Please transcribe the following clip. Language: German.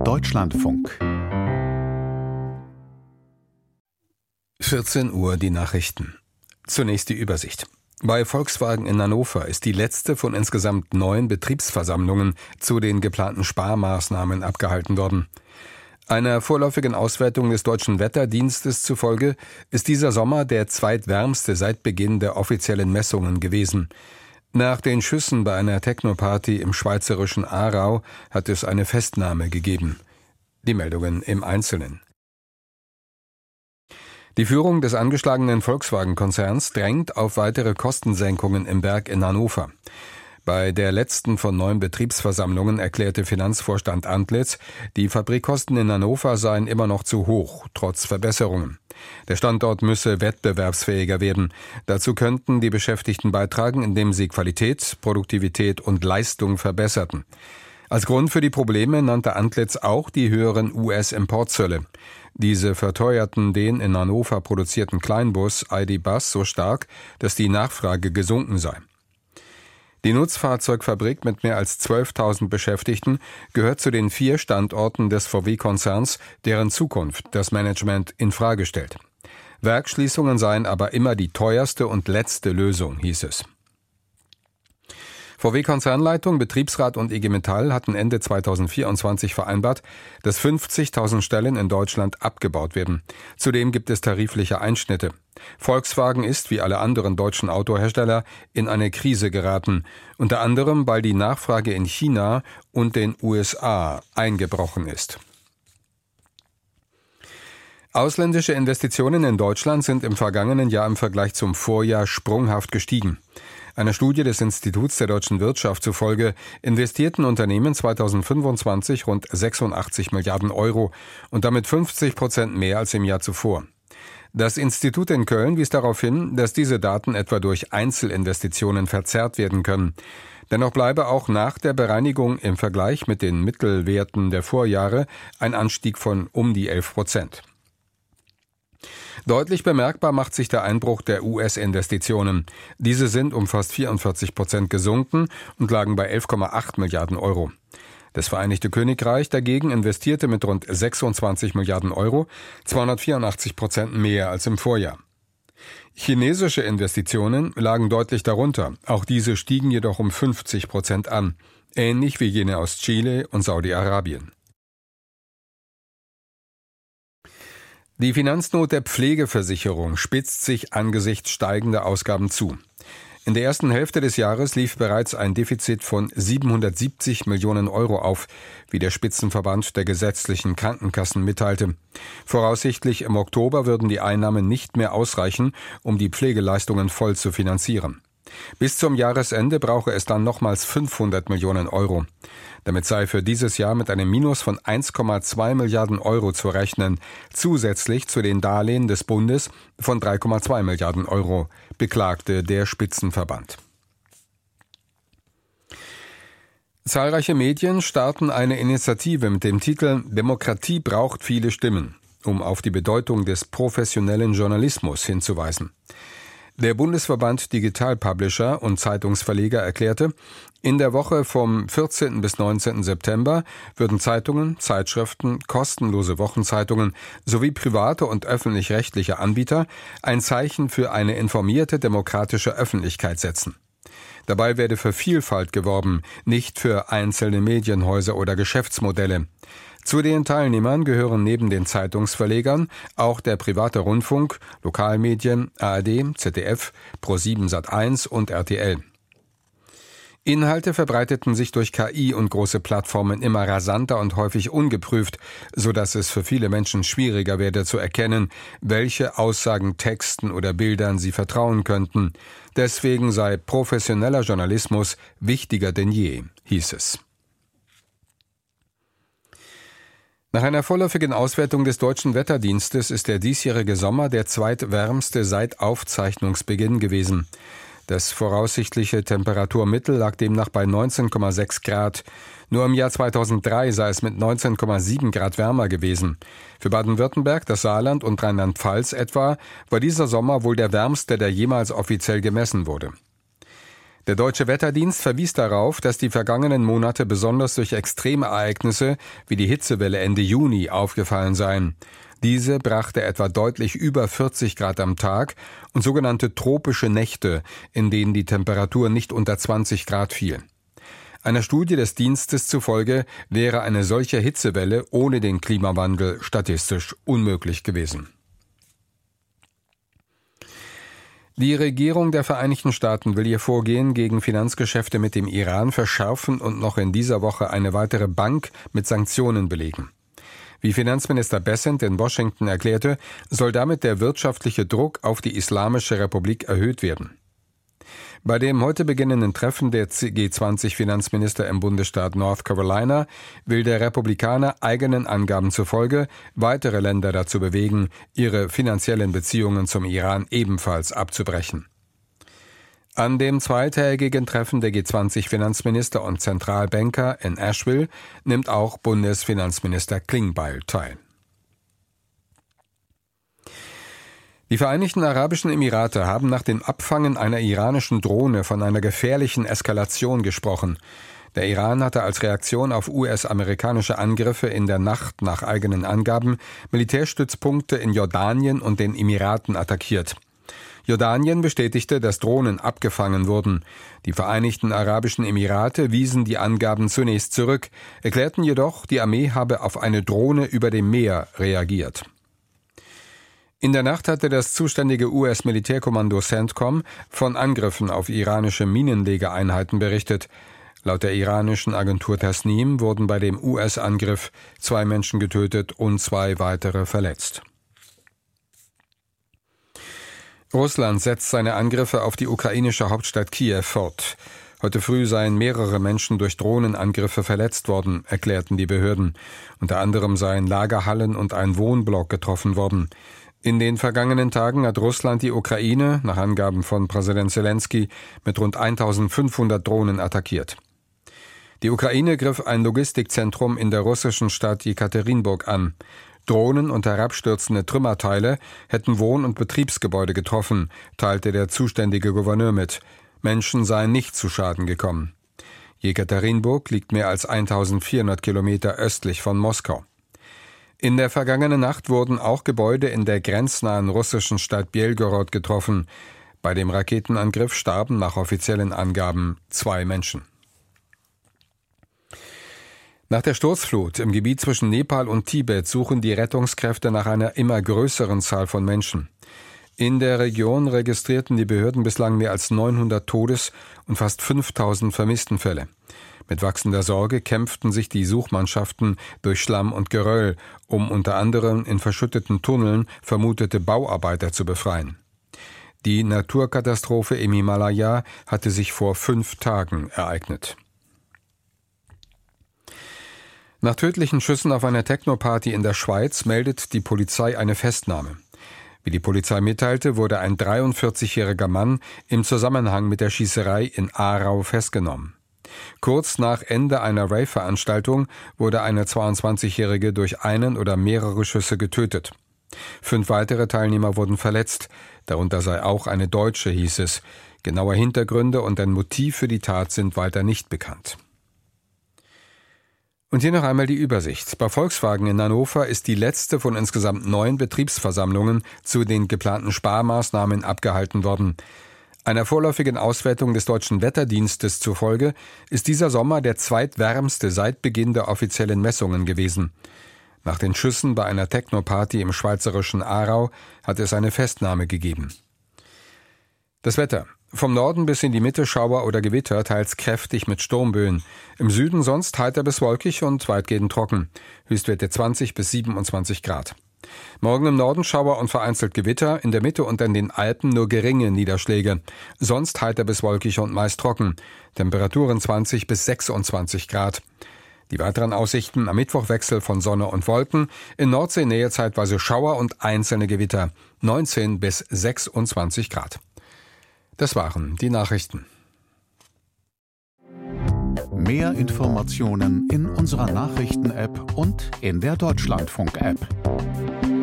Deutschlandfunk. 14 Uhr die Nachrichten. Zunächst die Übersicht. Bei Volkswagen in Hannover ist die letzte von insgesamt 9 Betriebsversammlungen zu den geplanten Sparmaßnahmen abgehalten worden. Einer vorläufigen Auswertung des Deutschen Wetterdienstes zufolge ist dieser Sommer der zweitwärmste seit Beginn der offiziellen Messungen gewesen. Nach den Schüssen bei einer Techno-Party im schweizerischen Aarau hat es eine Festnahme gegeben. Die Meldungen im Einzelnen. Die Führung des angeschlagenen Volkswagen-Konzerns drängt auf weitere Kostensenkungen im Werk in Hannover. Bei der letzten von 9 Betriebsversammlungen erklärte Finanzvorstand Antlitz, die Fabrikkosten in Hannover seien immer noch zu hoch, trotz Verbesserungen. Der Standort müsse wettbewerbsfähiger werden. Dazu könnten die Beschäftigten beitragen, indem sie Qualität, Produktivität und Leistung verbesserten. Als Grund für die Probleme nannte Antlitz auch die höheren US-Importzölle. Diese verteuerten den in Hannover produzierten Kleinbus ID. Buzz so stark, dass die Nachfrage gesunken sei. Die Nutzfahrzeugfabrik mit mehr als 12.000 Beschäftigten gehört zu den 4 Standorten des VW-Konzerns, deren Zukunft das Management in Frage stellt. Werksschließungen seien aber immer die teuerste und letzte Lösung, hieß es. VW-Konzernleitung, Betriebsrat und IG Metall hatten Ende 2024 vereinbart, dass 50.000 Stellen in Deutschland abgebaut werden. Zudem gibt es tarifliche Einschnitte. Volkswagen ist, wie alle anderen deutschen Autohersteller, in eine Krise geraten, unter anderem, weil die Nachfrage in China und den USA eingebrochen ist. Ausländische Investitionen in Deutschland sind im vergangenen Jahr im Vergleich zum Vorjahr sprunghaft gestiegen. Einer Studie des Instituts der deutschen Wirtschaft zufolge investierten Unternehmen 2025 rund 86 Milliarden Euro und damit 50% mehr als im Jahr zuvor. Das Institut in Köln wies darauf hin, dass diese Daten etwa durch Einzelinvestitionen verzerrt werden können. Dennoch bleibe auch nach der Bereinigung im Vergleich mit den Mittelwerten der Vorjahre ein Anstieg von um die 11%. Deutlich bemerkbar macht sich der Einbruch der US-Investitionen. Diese sind um fast 44% gesunken und lagen bei 11,8 Milliarden Euro. Das Vereinigte Königreich dagegen investierte mit rund 26 Milliarden Euro 284% mehr als im Vorjahr. Chinesische Investitionen lagen deutlich darunter. Auch diese stiegen jedoch um 50% an, ähnlich wie jene aus Chile und Saudi-Arabien. Die Finanznot der Pflegeversicherung spitzt sich angesichts steigender Ausgaben zu. In der ersten Hälfte des Jahres lief bereits ein Defizit von 770 Millionen Euro auf, wie der Spitzenverband der gesetzlichen Krankenkassen mitteilte. Voraussichtlich im Oktober würden die Einnahmen nicht mehr ausreichen, um die Pflegeleistungen voll zu finanzieren. Bis zum Jahresende brauche es dann nochmals 500 Millionen Euro. Damit sei für dieses Jahr mit einem Minus von 1,2 Milliarden Euro zu rechnen, zusätzlich zu den Darlehen des Bundes von 3,2 Milliarden Euro, beklagte der Spitzenverband. Zahlreiche Medien starten eine Initiative mit dem Titel »Demokratie braucht viele Stimmen«, um auf die Bedeutung des professionellen Journalismus hinzuweisen. Der Bundesverband Digital Publisher und Zeitungsverleger erklärte, in der Woche vom 14. bis 19. September würden Zeitungen, Zeitschriften, kostenlose Wochenzeitungen sowie private und öffentlich-rechtliche Anbieter ein Zeichen für eine informierte demokratische Öffentlichkeit setzen. Dabei werde für Vielfalt geworben, nicht für einzelne Medienhäuser oder Geschäftsmodelle. Zu den Teilnehmern gehören neben den Zeitungsverlegern auch der private Rundfunk, Lokalmedien, ARD, ZDF, Pro7 Sat.1 und RTL. Inhalte verbreiteten sich durch KI und große Plattformen immer rasanter und häufig ungeprüft, sodass es für viele Menschen schwieriger werde zu erkennen, welche Aussagen, Texten oder Bildern sie vertrauen könnten. Deswegen sei professioneller Journalismus wichtiger denn je, hieß es. Nach einer vorläufigen Auswertung des Deutschen Wetterdienstes ist der diesjährige Sommer der zweitwärmste seit Aufzeichnungsbeginn gewesen. Das voraussichtliche Temperaturmittel lag demnach bei 19,6 Grad. Nur im Jahr 2003 sei es mit 19,7 Grad wärmer gewesen. Für Baden-Württemberg, das Saarland und Rheinland-Pfalz etwa war dieser Sommer wohl der wärmste, der jemals offiziell gemessen wurde. Der Deutsche Wetterdienst verwies darauf, dass die vergangenen Monate besonders durch Extremereignisse wie die Hitzewelle Ende Juni aufgefallen seien. Diese brachte etwa deutlich über 40 Grad am Tag und sogenannte tropische Nächte, in denen die Temperatur nicht unter 20 Grad fiel. Einer Studie des Dienstes zufolge wäre eine solche Hitzewelle ohne den Klimawandel statistisch unmöglich gewesen. Die Regierung der Vereinigten Staaten will ihr Vorgehen gegen Finanzgeschäfte mit dem Iran verschärfen und noch in dieser Woche eine weitere Bank mit Sanktionen belegen. Wie Finanzminister Bessent in Washington erklärte, soll damit der wirtschaftliche Druck auf die Islamische Republik erhöht werden. Bei dem heute beginnenden Treffen der G20-Finanzminister im Bundesstaat North Carolina will der Republikaner eigenen Angaben zufolge weitere Länder dazu bewegen, ihre finanziellen Beziehungen zum Iran ebenfalls abzubrechen. An dem zweitägigen Treffen der G20-Finanzminister und Zentralbanker in Asheville nimmt auch Bundesfinanzminister Klingbeil teil. Die Vereinigten Arabischen Emirate haben nach dem Abfangen einer iranischen Drohne von einer gefährlichen Eskalation gesprochen. Der Iran hatte als Reaktion auf US-amerikanische Angriffe in der Nacht nach eigenen Angaben Militärstützpunkte in Jordanien und den Emiraten attackiert. Jordanien bestätigte, dass Drohnen abgefangen wurden. Die Vereinigten Arabischen Emirate wiesen die Angaben zunächst zurück, erklärten jedoch, die Armee habe auf eine Drohne über dem Meer reagiert. In der Nacht hatte das zuständige US-Militärkommando CENTCOM von Angriffen auf iranische Minenlegeeinheiten berichtet. Laut der iranischen Agentur Tasnim wurden bei dem US-Angriff 2 Menschen getötet und 2 weitere verletzt. Russland setzt seine Angriffe auf die ukrainische Hauptstadt Kiew fort. Heute früh seien mehrere Menschen durch Drohnenangriffe verletzt worden, erklärten die Behörden. Unter anderem seien Lagerhallen und ein Wohnblock getroffen worden. In den vergangenen Tagen hat Russland die Ukraine, nach Angaben von Präsident Zelensky, mit rund 1500 Drohnen attackiert. Die Ukraine griff ein Logistikzentrum in der russischen Stadt Jekaterinburg an. Drohnen und herabstürzende Trümmerteile hätten Wohn- und Betriebsgebäude getroffen, teilte der zuständige Gouverneur mit. Menschen seien nicht zu Schaden gekommen. Jekaterinburg liegt mehr als 1400 Kilometer östlich von Moskau. In der vergangenen Nacht wurden auch Gebäude in der grenznahen russischen Stadt Belgorod getroffen. Bei dem Raketenangriff starben nach offiziellen Angaben 2 Menschen. Nach der Sturzflut im Gebiet zwischen Nepal und Tibet suchen die Rettungskräfte nach einer immer größeren Zahl von Menschen. In der Region registrierten die Behörden bislang mehr als 900 Todes- und fast 5000 Vermisstenfälle. Mit wachsender Sorge kämpften sich die Suchmannschaften durch Schlamm und Geröll, um unter anderem in verschütteten Tunneln vermutete Bauarbeiter zu befreien. Die Naturkatastrophe im Himalaya hatte sich vor 5 Tagen ereignet. Nach tödlichen Schüssen auf einer Techno-Party in der Schweiz meldet die Polizei eine Festnahme. Wie die Polizei mitteilte, wurde ein 43-jähriger Mann im Zusammenhang mit der Schießerei in Aarau festgenommen. Kurz nach Ende einer Rave-Veranstaltung wurde eine 22-Jährige durch einen oder mehrere Schüsse getötet. 5 weitere Teilnehmer wurden verletzt, darunter sei auch eine Deutsche, hieß es. Genaue Hintergründe und ein Motiv für die Tat sind weiter nicht bekannt. Und hier noch einmal die Übersicht. Bei Volkswagen in Hannover ist die letzte von insgesamt 9 Betriebsversammlungen zu den geplanten Sparmaßnahmen abgehalten worden. Einer vorläufigen Auswertung des Deutschen Wetterdienstes zufolge ist dieser Sommer der zweitwärmste seit Beginn der offiziellen Messungen gewesen. Nach den Schüssen bei einer Techno-Party im schweizerischen Aarau hat es eine Festnahme gegeben. Das Wetter. Vom Norden bis in die Mitte Schauer oder Gewitter, teils kräftig mit Sturmböen. Im Süden sonst heiter bis wolkig und weitgehend trocken. Höchstwerte 20 bis 27 Grad. Morgen im Norden Schauer und vereinzelt Gewitter, in der Mitte und an den Alpen nur geringe Niederschläge. Sonst heiter bis wolkig und meist trocken. Temperaturen 20 bis 26 Grad. Die weiteren Aussichten: am Mittwoch Wechsel von Sonne und Wolken, in Nordseenähe zeitweise Schauer und einzelne Gewitter. 19 bis 26 Grad. Das waren die Nachrichten. Mehr Informationen in unserer Nachrichten-App und in der Deutschlandfunk-App.